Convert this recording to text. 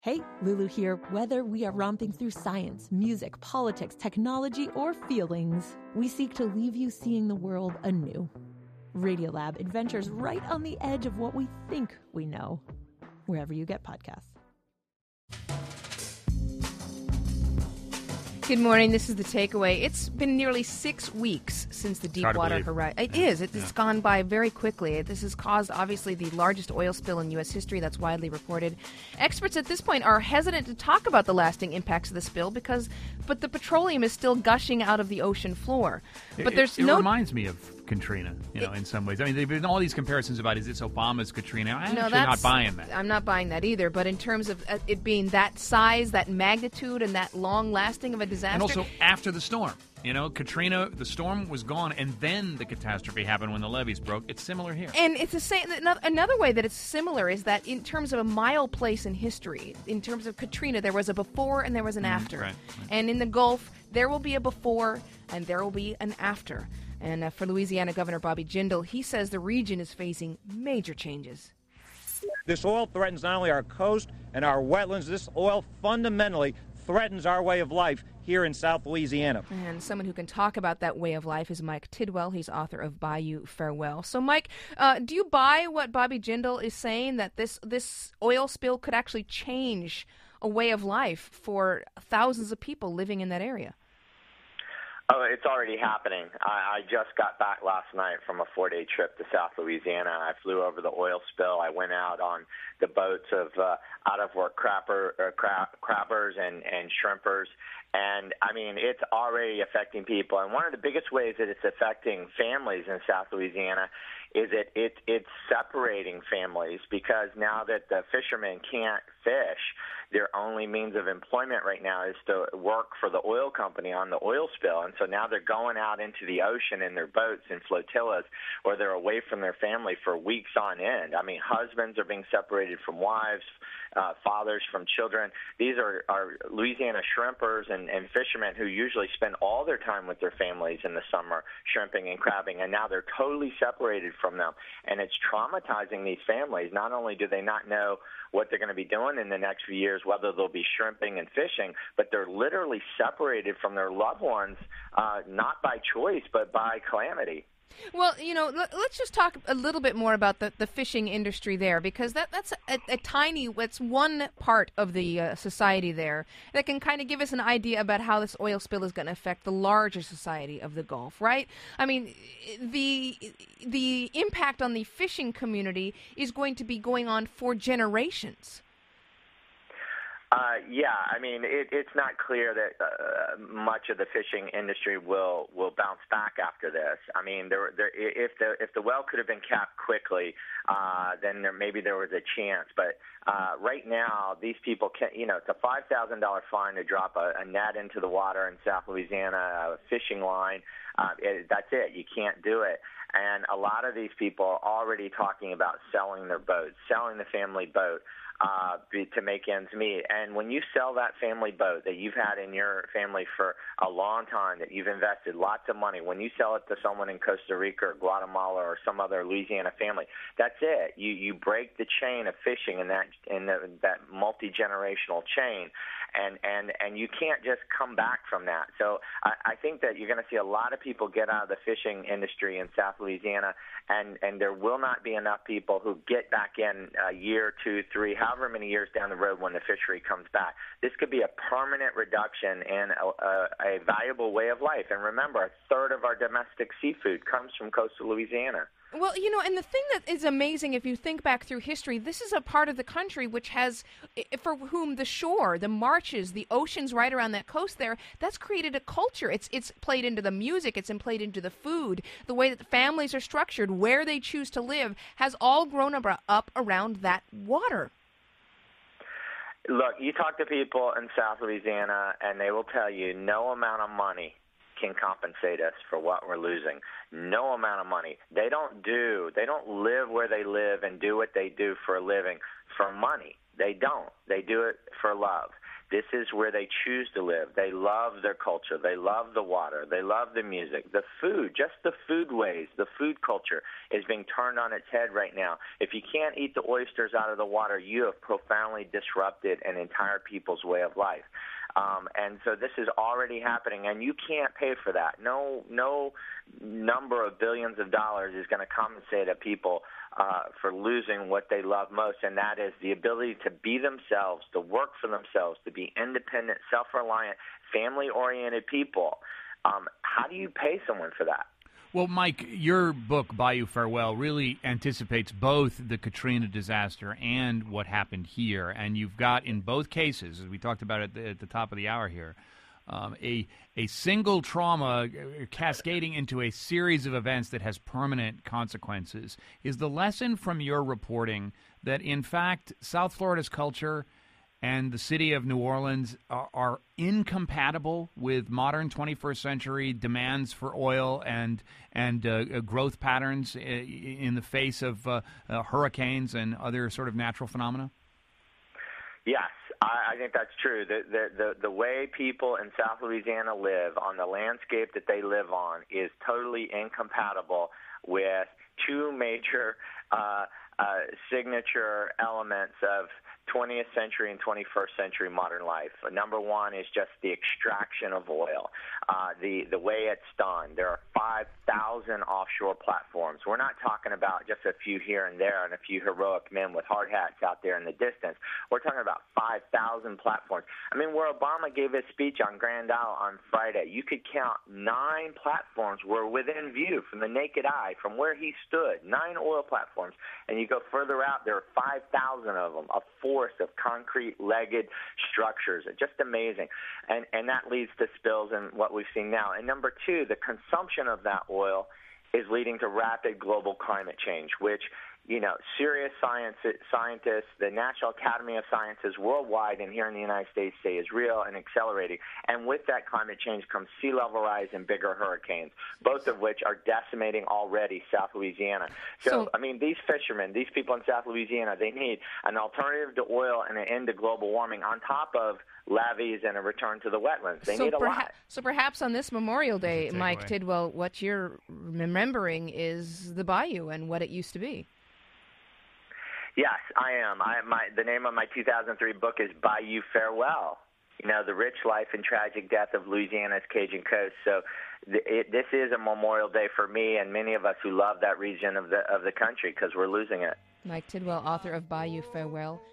Hey, Lulu here. Whether we are romping through science, music, politics, technology, or feelings, we seek to leave you seeing the world anew. Radiolab adventures right on the edge of what we think we know, wherever you get podcasts. Good morning. This is The Takeaway. It's been nearly 6 weeks since the Deepwater Horizon. It is. It's gone by very quickly. This has caused, obviously, the largest oil spill in U.S. history. That's widely reported. Experts at this point are hesitant to talk about the lasting impacts of the spill but the petroleum is still gushing out of the ocean floor. But it reminds me of Katrina, in some ways. I mean, there have been all these comparisons about, is this Obama's Katrina? I'm not buying that. I'm not buying that either. But in terms of it being that size, that magnitude, and that long-lasting of a disaster. And also after the storm. Katrina, the storm was gone, and then the catastrophe happened when the levees broke. It's similar here. And it's the same. Another way that it's similar is that in terms of a mile place in history, in terms of Katrina, there was a before and there was an after. Right. And in the Gulf, there will be a before and there will be an after. And for Louisiana Governor Bobby Jindal, he says the region is facing major changes. This oil threatens not only our coast and our wetlands, this oil fundamentally threatens our way of life here in South Louisiana. And someone who can talk about that way of life is Mike Tidwell. He's author of Bayou Farewell. So, Mike, do you buy what Bobby Jindal is saying, that this oil spill could actually change a way of life for thousands of people living in that area? Oh, it's already happening. I just got back last night from a 4-day trip to South Louisiana. I flew over the oil spill. I went out on the boats of out-of-work crabbers and shrimpers. And, I mean, it's already affecting people. And one of the biggest ways that it's affecting families in South Louisiana is that it's separating families, because now that the fishermen can't fish, their only means of employment right now is to work for the oil company on the oil spill. And so now they're going out into the ocean in their boats and flotillas, or they're away from their family for weeks on end. I mean, husbands are being separated from wives, fathers from children. These are Louisiana shrimpers and fishermen who usually spend all their time with their families in the summer shrimping and crabbing, and now they're totally separated from them. And it's traumatizing these families. Not only do they not know what they're going to be doing in the next few years, whether they'll be shrimping and fishing, but they're literally separated from their loved ones, not by choice, but by calamity. Well, let's just talk a little bit more about the fishing industry there, because that's it's one part of the society there that can kind of give us an idea about how this oil spill is going to affect the larger society of the Gulf, right? I mean, the impact on the fishing community is going to be going on for generations. Yeah, I mean, it's not clear that much of the fishing industry will bounce back after this. I mean, if the well could have been capped quickly, then maybe there was a chance. But right now, these people can't. It's a $5,000 fine to drop a net into the water in South Louisiana, a fishing line. That's it. You can't do it. And a lot of these people are already talking about selling their boats, selling the family boat. To make ends meet. And when you sell that family boat that you've had in your family for a long time, that you've invested lots of money, when you sell it to someone in Costa Rica or Guatemala or some other Louisiana family, that's it. You break the chain of fishing in that multi-generational chain. And you can't just come back from that. So I think that you're going to see a lot of people get out of the fishing industry in South Louisiana, and there will not be enough people who get back in a year, 2, 3, however many years down the road when the fishery comes back. This could be a permanent reduction in a valuable way of life. And remember, a third of our domestic seafood comes from coastal Louisiana. Well, and the thing that is amazing, if you think back through history, this is a part of the country which has, for whom the shore, the marshes, the oceans right around that coast there, that's created a culture. It's played into the music, it's played into the food, the way that the families are structured, where they choose to live, has all grown up around that water. Look, you talk to people in South Louisiana, and they will tell you no amount of money can compensate us for what we're losing. No amount of money. They don't live where they live and do what they do for a living for money. They don't. They do it for love. This is where they choose to live. They love their culture. They love the water. They love the music. The food, just the foodways, the food culture is being turned on its head right now. If you can't eat the oysters out of the water, you have profoundly disrupted an entire people's way of life. And so this is already happening, and you can't pay for that. No number of billions of dollars is going to compensate a people for losing what they love most, and that is the ability to be themselves, to work for themselves, to be independent, self-reliant, family-oriented people. How do you pay someone for that? Well, Mike, your book, Bayou Farewell, really anticipates both the Katrina disaster and what happened here. And you've got, in both cases, as we talked about at the top of the hour here, a single trauma cascading into a series of events that has permanent consequences. Is the lesson from your reporting that, in fact, South Florida's culture and the city of New Orleans are incompatible with modern 21st century demands for oil and growth patterns in the face of hurricanes and other sort of natural phenomena? Yes, I think that's true. The way people in South Louisiana live on the landscape that they live on is totally incompatible with two major signature elements of 20th century and 21st century modern life. Number one is just the extraction of oil, the way it's done. There are 5,000 offshore platforms. We're not talking about just a few here and there and a few heroic men with hard hats out there in the distance. We're talking about 5,000 platforms. I mean, where Obama gave his speech on Grand Isle on Friday, you could count 9 platforms were within view from the naked eye from where he stood, 9 oil platforms. And you go further out, there are 5,000 of them, a forest of concrete-legged structures. Just amazing. And that leads to spills and what we've seen now. And number two, the consumption of that oil is leading to rapid global climate change, which, serious scientists, the National Academy of Sciences worldwide and here in the United States say is real and accelerating. And with that climate change comes sea level rise and bigger hurricanes, both of which are decimating already South Louisiana. So, I mean, these fishermen, these people in South Louisiana, they need an alternative to oil and an end to global warming on top of levees and a return to the wetlands. They need a lot. So perhaps on this Memorial Day, Mike Tidwell, what you're remembering is the bayou and what it used to be. Yes, I am. The name of my 2003 book is Bayou Farewell, the rich life and tragic death of Louisiana's Cajun coast. So this is a Memorial Day for me and many of us who love that region of the country because we're losing it. Mike Tidwell, author of Bayou Farewell.